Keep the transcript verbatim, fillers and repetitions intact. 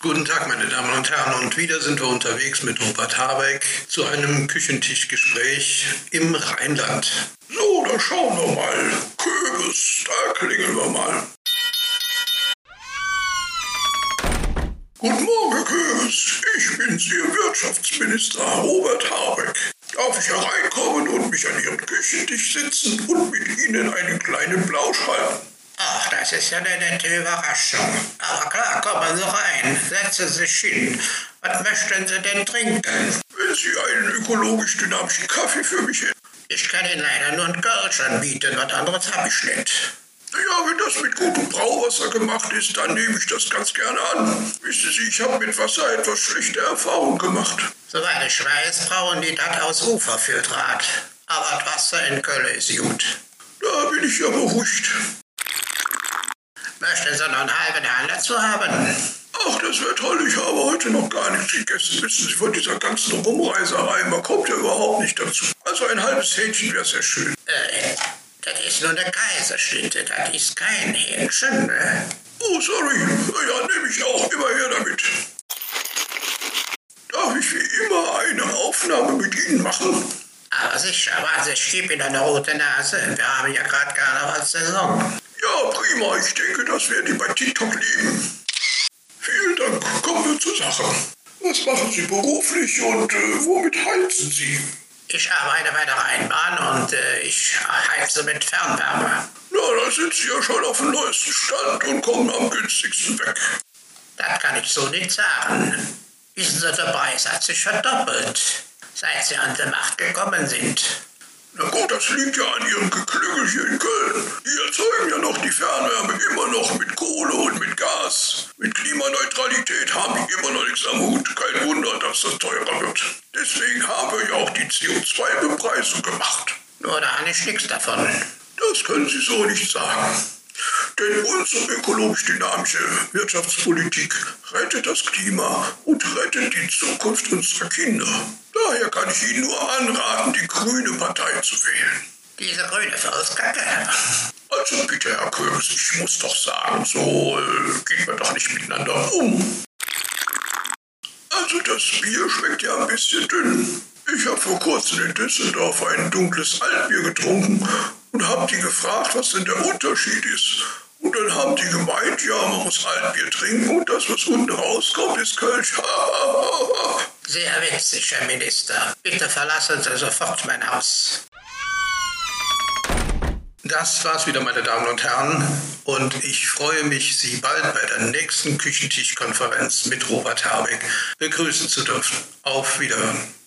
Guten Tag, meine Damen und Herren, und wieder sind wir unterwegs mit Robert Habeck zu einem Küchentischgespräch im Rheinland. So, dann schauen wir mal. Köbis, da klingeln wir mal. Guten Morgen, Herr Köbis. Ich bin's, Ihr Wirtschaftsminister Robert Habeck. Darf ich hereinkommen und mich an Ihren Küchentisch setzen und mit Ihnen einen kleinen Plausch halten? Ach, das ist ja eine nette Überraschung. Aber klar, kommen Sie rein, setzen Sie sich hin. Was möchten Sie denn trinken? Wenn Sie einen ökologisch dynamischen Kaffee für mich hätten. Ich kann Ihnen leider nur einen Kölsch anbieten, was anderes habe ich nicht. Ja, wenn das mit gutem Brauwasser gemacht ist, dann nehme ich das ganz gerne an. Wissen Sie, ich habe mit Wasser etwas schlechte Erfahrungen gemacht. Soweit ich weiß, brauchen die das aus Uferfiltrat. Aber das Wasser in Köln ist gut. Da bin ich ja beruhigt. Möchten Sie noch einen halben Hahn dazu haben? Ach, das wäre toll. Ich habe heute noch gar nichts gegessen. Wissen Sie, von dieser ganzen Rumreiserei, man kommt ja überhaupt nicht dazu. Also ein halbes Hähnchen wäre sehr schön. Äh, das ist nur eine Kaiserschnitte, das ist kein Hähnchen, ne? Oh, sorry. Ja, nehme ich auch immer her damit. Darf ich wie immer eine Aufnahme mit Ihnen machen? Aber sicher, aber ich gebe Ihnen eine rote Nase. Wir haben ja gerade Karnevalssaison. Ja, prima. Ich denke, das werden die bei TikTok lieben. Vielen Dank. Kommen wir zur Sache. Was machen Sie beruflich und äh, womit heizen Sie? Ich arbeite bei der Rheinbahn und äh, ich heize mit Fernwärme. Na, da sind Sie ja schon auf dem neuesten Stand und kommen am günstigsten weg. Das kann ich so nicht sagen. Wissen Sie, der Preis hat sich verdoppelt, seit Sie an die Macht gekommen sind. Na gut, das liegt ja an Ihrem Geklüngel hier in Köln. Die erzeugen ja noch die Fernwärme immer noch mit Kohle und mit Gas. Mit Klimaneutralität haben die immer noch nichts am Hut. Kein Wunder, dass das teurer wird. Deswegen haben wir ja auch die C O zwei Bepreisung gemacht. Nur da habe ich nichts davon. Das können Sie so nicht sagen. Denn unsere ökologisch dynamische Wirtschaftspolitik rettet das Klima und rettet die Zukunft unserer Kinder. Daher kann ich Ihnen nur anraten, die grüne Partei zu wählen. Diese grüne Volkskacke. Also bitte, Herr Köbis, ich muss doch sagen, so äh, geht man doch nicht miteinander um. Also das Bier schmeckt ja ein bisschen dünn. Ich habe vor kurzem in Düsseldorf ein dunkles Altbier getrunken und habe die gefragt, was denn der Unterschied ist. Und dann haben die gemeint, ja, man muss Altbier trinken und das, was unten rauskommt, ist Kölsch. Sehr witzig, Herr Minister. Bitte verlassen Sie sofort mein Haus. Das war's wieder, meine Damen und Herren. Und ich freue mich, Sie bald bei der nächsten Küchentischkonferenz mit Robert Habeck begrüßen zu dürfen. Auf Wiederhören.